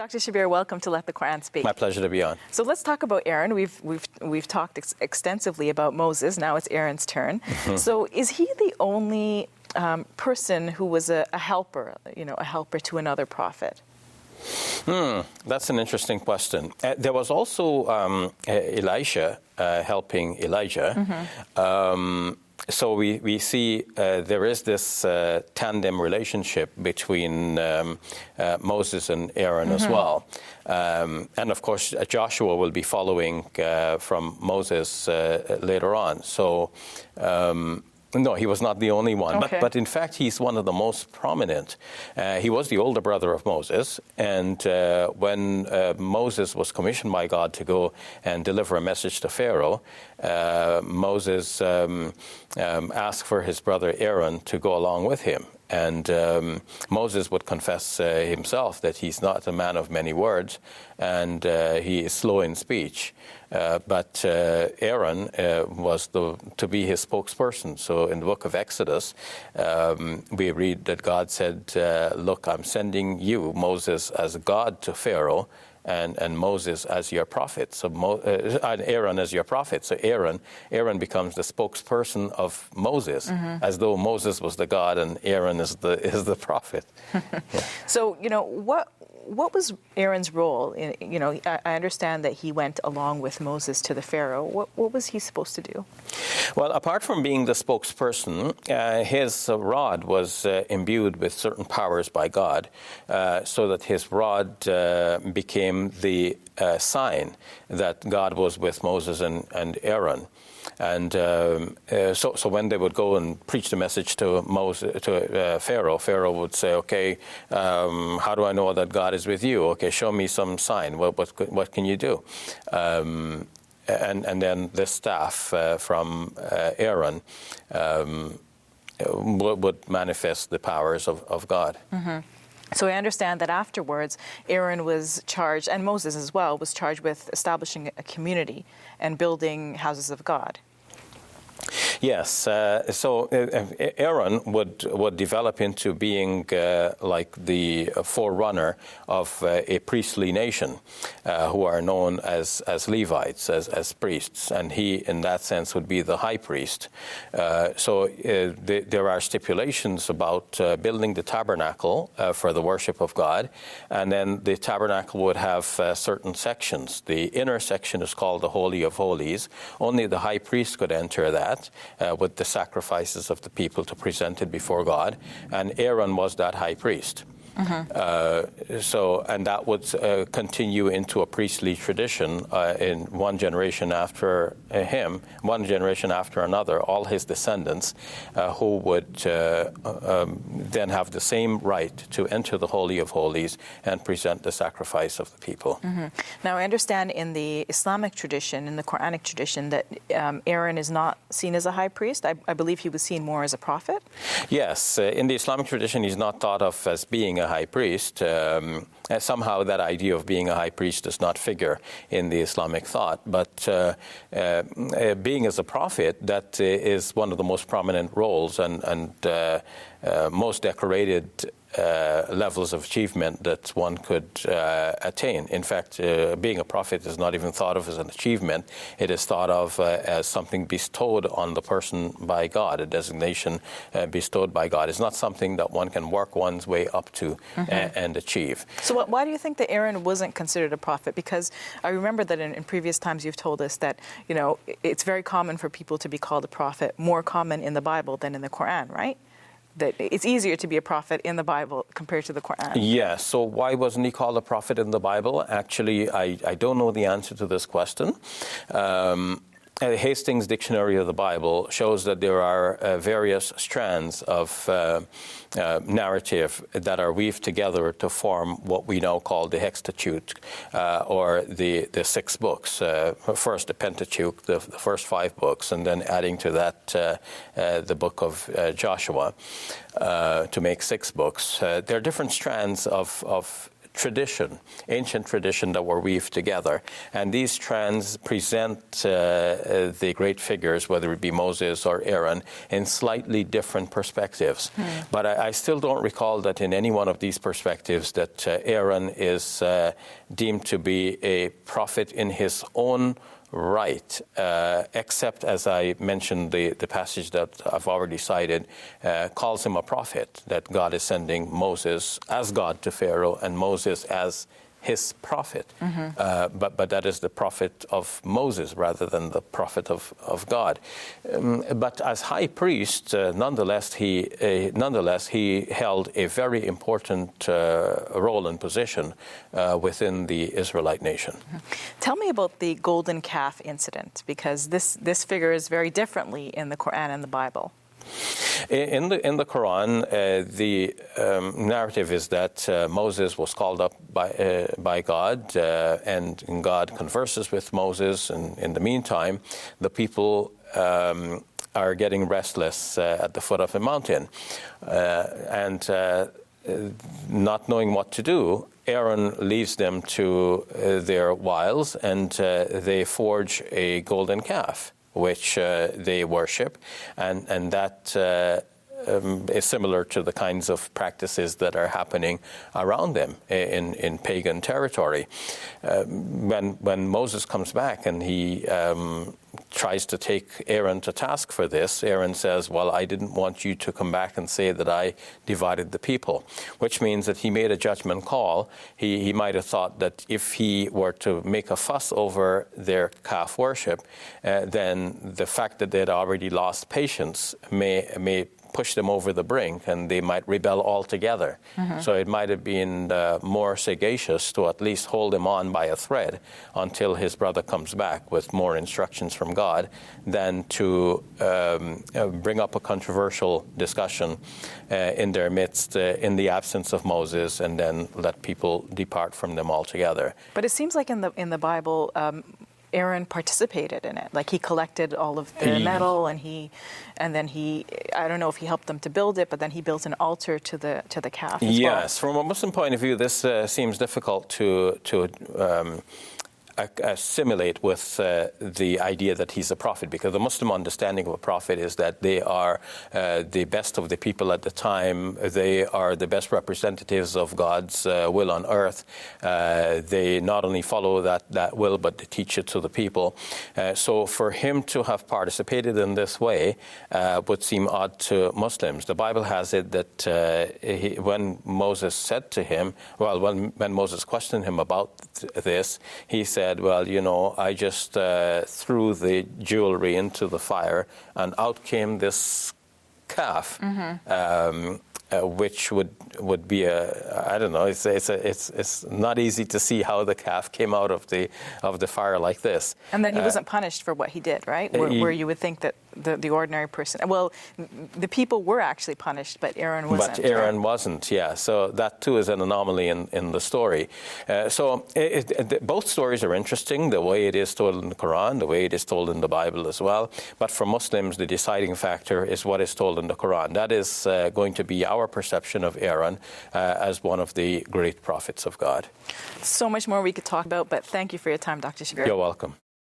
Dr. Shabir, welcome to Let the Quran Speak. My pleasure to be on. So let's talk about Aaron. We've talked extensively about Moses. Now it's Aaron's turn. So is he the only person who was a helper, a helper to another prophet? That's an interesting question. There was also Elisha helping Elijah. So we see there is this tandem relationship between Moses and Aaron as well. And of course, Joshua will be following from Moses later on. So no, he was not the only one. Okay. But in fact, he's one of the most prominent. He was the older brother of Moses. And when Moses was commissioned by God to go and deliver a message to Pharaoh, Moses asked for his brother Aaron to go along with him. And Moses would confess himself that he's not a man of many words, and he is slow in speech. But Aaron was to be his spokesperson. So in the book of Exodus, we read that God said, look, I'm sending you, Moses, as God to Pharaoh, and Moses as your prophet, and Aaron as your prophet. So Aaron becomes the spokesperson of Moses, as though Moses was the God and Aaron is the prophet. Yeah. So what was Aaron's role? I understand that he went along with Moses to the Pharaoh. What was he supposed to do? Well, apart from being the spokesperson, his rod was imbued with certain powers by God, so that his rod became the sign that God was with Moses and Aaron. And so when they would go and preach the message to Pharaoh, Pharaoh would say, okay, how do I know that God is with you? Okay, show me some sign. What can you do? And then the staff from Aaron would manifest the powers of God. So I understand that afterwards, Aaron was charged, and Moses as well, was charged with establishing a community and building houses of God. Yes, so Aaron would develop into being like the forerunner of a priestly nation who are known as Levites, as priests, and he, in that sense, would be the high priest. So there are stipulations about building the tabernacle for the worship of God, and then the tabernacle would have certain sections. The inner section is called the Holy of Holies. Only the high priest could enter that, with the sacrifices of the people to present it before God, and Aaron was that high priest. And that would continue into a priestly tradition in one generation after him, one generation after another, all his descendants who would then have the same right to enter the Holy of Holies and present the sacrifice of the people. Now, I understand in the Islamic tradition, in the Quranic tradition, that Aaron is not seen as a high priest. I believe he was seen more as a prophet. Yes, in the Islamic tradition, he's not thought of as being a high priest. Somehow that idea of being a high priest does not figure in the Islamic thought. But being as a prophet, that is one of the most prominent roles and most decorated levels of achievement that one could attain. In fact, being a prophet is not even thought of as an achievement. It is thought of as something bestowed on the person by God, a designation bestowed by God. It's not something that one can work one's way up to and achieve. So why do you think that Aaron wasn't considered a prophet? Because I remember that in previous times you've told us that, it's very common for people to be called a prophet, more common in the Bible than in the Quran, right? That it's easier to be a prophet in the Bible compared to the Quran. Yes. So why wasn't he called a prophet in the Bible? Actually, I don't know the answer to this question. Hastings Dictionary of the Bible shows that there are various strands of narrative that are weaved together to form what we now call the Hextateuch, or the 6 books. First, the Pentateuch, the first 5 books, and then adding to that the book of Joshua to make 6 books. There are different strands of tradition, ancient tradition that were weaved together. And these strands present the great figures, whether it be Moses or Aaron, in slightly different perspectives. But I still don't recall that in any one of these perspectives that Aaron is deemed to be a prophet in his own right, except, as I mentioned, the passage that I've already cited calls him a prophet, that God is sending Moses as God to Pharaoh and Moses as his prophet. But that is the prophet of Moses rather than the prophet of God. But as high priest, nonetheless, he held a very important role and position within the Israelite nation. Tell me about the golden calf incident, because this figures very differently in the Quran and the Bible. In the Quran, the narrative is that Moses was called up by God, and God converses with Moses. And in the meantime, the people are getting restless at the foot of the mountain, and not knowing what to do. Aaron leaves them to their wiles, and they forge a golden calf, which they worship, and that is similar to the kinds of practices that are happening around them in pagan territory. When Moses comes back and he tries to take Aaron to task for this, Aaron says, well, I didn't want you to come back and say that I divided the people, which means that he made a judgment call. He might have thought that if he were to make a fuss over their calf worship, then the fact that they had already lost patience may push them over the brink, and they might rebel altogether. So it might have been more sagacious to at least hold him on by a thread until his brother comes back with more instructions from God than to bring up a controversial discussion in their midst in the absence of Moses, and then let people depart from them altogether. But it seems like in the Bible, Aaron participated in it. Like, he collected all of the metal, and then he, I don't know if he helped them to build it, but then he built an altar to the calf as well. Yes, from a Muslim point of view, this seems difficult to assimilate with the idea that he's a prophet, because the Muslim understanding of a prophet is that they are the best of the people at the time. They are the best representatives of God's will on earth. They not only follow that will, but they teach it to the people. So for him to have participated in this way would seem odd to Muslims. The Bible has it that when Moses said to him, when Moses questioned him about this, he said, well, I just threw the jewelry into the fire, and out came this calf, which would be I don't know. It's not easy to see how the calf came out of the fire like this. And then he wasn't punished for what he did, right? Where you would think that the ordinary person, well, the people were actually punished, but Aaron wasn't. But Aaron wasn't, yeah. So that too is an anomaly in the story. So both stories are interesting, the way it is told in the Quran, the way it is told in the Bible as well. But for Muslims, the deciding factor is what is told in the Quran. That is going to be our perception of Aaron as one of the great prophets of God. So much more we could talk about, but thank you for your time, Dr. Shabir. You're welcome.